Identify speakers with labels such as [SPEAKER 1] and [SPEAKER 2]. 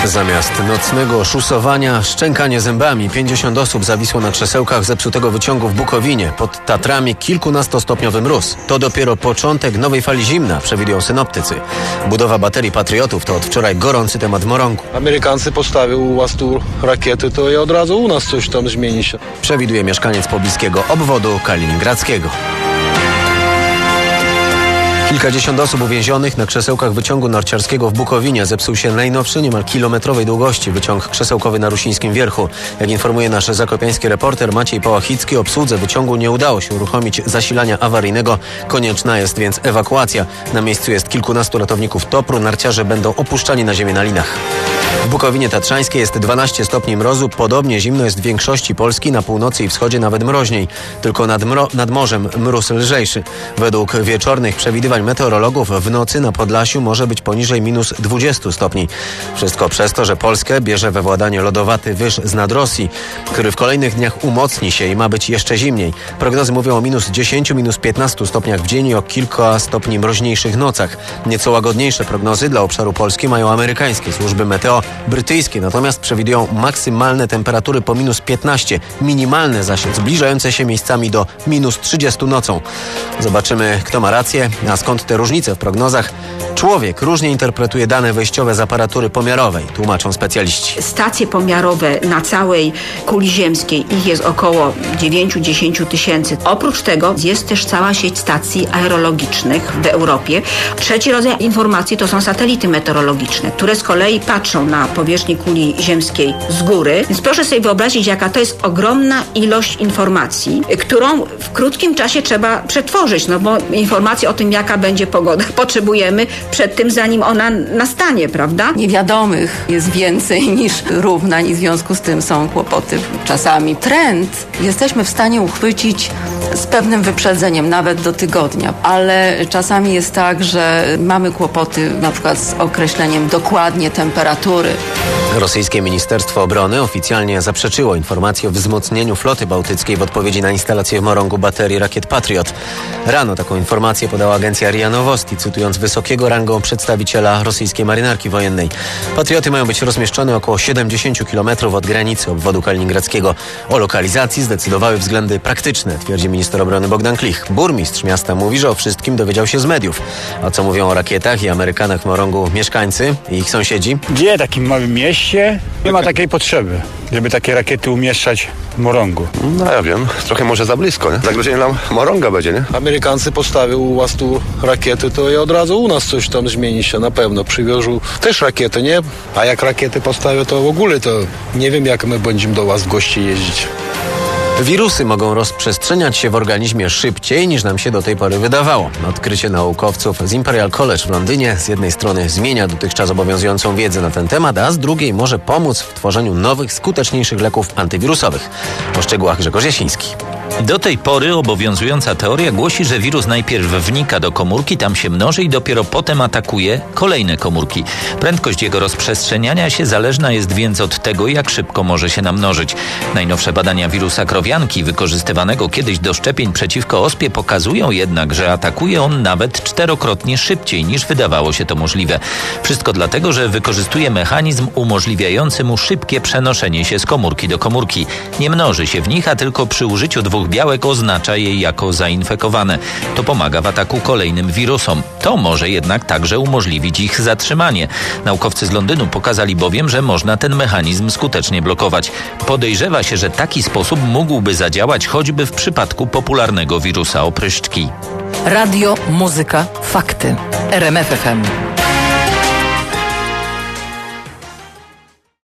[SPEAKER 1] Zamiast nocnego szusowania, szczękanie zębami, 50 osób zawisło na krzesełkach zepsutego wyciągu w Bukowinie. Pod Tatrami kilkunastostopniowy mróz. To dopiero początek nowej fali zimna, przewidują synoptycy. Budowa baterii Patriotów to od wczoraj gorący temat w Morągu.
[SPEAKER 2] Amerykańcy postawią u was tu rakiety, to i od razu u nas coś tam zmieni się.
[SPEAKER 1] Przewiduje mieszkaniec pobliskiego obwodu kaliningradzkiego. Kilkadziesiąt osób uwięzionych na krzesełkach wyciągu narciarskiego w Bukowinie. Zepsuł się najnowszy, niemal kilometrowej długości wyciąg krzesełkowy na Rusińskim Wierchu. Jak informuje nasz zakopiański reporter Maciej Pałachicki, obsłudze wyciągu nie udało się uruchomić zasilania awaryjnego. Konieczna jest więc ewakuacja. Na miejscu jest kilkunastu ratowników TOPR-u. Narciarze będą opuszczani na ziemię na linach. W Bukowinie Tatrzańskiej jest 12 stopni mrozu. Podobnie zimno jest w większości Polski, na północy i wschodzie nawet mroźniej. Tylko nad morzem mróz lżejszy. Według wieczornych przewidywań meteorologów w nocy na Podlasiu może być poniżej minus 20 stopni. Wszystko przez to, że Polskę bierze we władanie lodowaty wyż z nad Rosji, który w kolejnych dniach umocni się i ma być jeszcze zimniej. Prognozy mówią o minus 10, minus 15 stopniach w dzień i o kilka stopni mroźniejszych nocach. Nieco łagodniejsze prognozy dla obszaru Polski mają amerykańskie służby meteo. Brytyjskie natomiast przewidują maksymalne temperatury po minus 15, minimalne zaś zbliżające się miejscami do minus 30 nocą. Zobaczymy, kto ma rację, a skąd te różnice w prognozach. Człowiek różnie interpretuje dane wejściowe z aparatury pomiarowej, tłumaczą specjaliści.
[SPEAKER 3] Stacje pomiarowe na całej kuli ziemskiej, ich jest około 9-10 tysięcy. Oprócz tego jest też cała sieć stacji aerologicznych w Europie. Trzeci rodzaj informacji to są satelity meteorologiczne, które z kolei patrzą na powierzchni kuli ziemskiej z góry. Więc proszę sobie wyobrazić, jaka to jest ogromna ilość informacji, którą w krótkim czasie trzeba przetworzyć, no bo informacje o tym, jaka będzie pogoda, potrzebujemy przed tym, zanim ona nastanie, prawda?
[SPEAKER 4] Niewiadomych jest więcej niż równań i w związku z tym są kłopoty czasami. Trend jesteśmy w stanie uchwycić z pewnym wyprzedzeniem, nawet do tygodnia, ale czasami jest tak, że mamy kłopoty na przykład z określeniem dokładnie temperatury.
[SPEAKER 1] Rosyjskie Ministerstwo Obrony oficjalnie zaprzeczyło informację o wzmocnieniu floty bałtyckiej w odpowiedzi na instalację w Morągu baterii rakiet Patriot. Rano taką informację podała agencja RIA Nowosti, cytując wysokiego rangą przedstawiciela rosyjskiej marynarki wojennej. Patrioty mają być rozmieszczone około 70 km od granicy obwodu kaliningradzkiego. O lokalizacji zdecydowały względy praktyczne, twierdzi minister obrony Bogdan Klich. Burmistrz miasta mówi, że o wszystkim dowiedział się z mediów. A co mówią o rakietach i Amerykanach w Morągu mieszkańcy i ich sąsiedzi?
[SPEAKER 5] Gdzie w takim małym mieście nie ma takiej potrzeby, żeby takie rakiety umieszczać w Morągu.
[SPEAKER 6] No ja wiem, trochę może za blisko, nie? Zagrożenie nam Morąga będzie, nie?
[SPEAKER 2] Amerykańcy postawią u was tu rakiety, to i od razu u nas coś tam zmieni się, na pewno. Przywiozą też rakiety, nie? A jak rakiety postawią, to w ogóle to nie wiem, jak my będziemy do was w gości jeździć.
[SPEAKER 1] Wirusy mogą rozprzestrzeniać się w organizmie szybciej niż nam się do tej pory wydawało. Odkrycie naukowców z Imperial College w Londynie z jednej strony zmienia dotychczas obowiązującą wiedzę na ten temat, a z drugiej może pomóc w tworzeniu nowych, skuteczniejszych leków antywirusowych. O szczegółach Grzegorz Jasiński.
[SPEAKER 7] Do tej pory obowiązująca teoria głosi, że wirus najpierw wnika do komórki, tam się mnoży i dopiero potem atakuje kolejne komórki. Prędkość jego rozprzestrzeniania się zależna jest więc od tego, jak szybko może się namnożyć. Najnowsze badania wirusa krowianki, wykorzystywanego kiedyś do szczepień przeciwko ospie, pokazują jednak, że atakuje on nawet 4-krotnie szybciej niż wydawało się to możliwe. Wszystko dlatego, że wykorzystuje mechanizm umożliwiający mu szybkie przenoszenie się z komórki do komórki. Nie mnoży się w nich, a tylko przy użyciu dwóch białek oznacza je jako zainfekowane. To pomaga w ataku kolejnym wirusom. To może jednak także umożliwić ich zatrzymanie. Naukowcy z Londynu pokazali bowiem, że można ten mechanizm skutecznie blokować. Podejrzewa się, że taki sposób mógłby zadziałać choćby w przypadku popularnego wirusa opryszczki.
[SPEAKER 8] Radio, muzyka, fakty. RMF FM.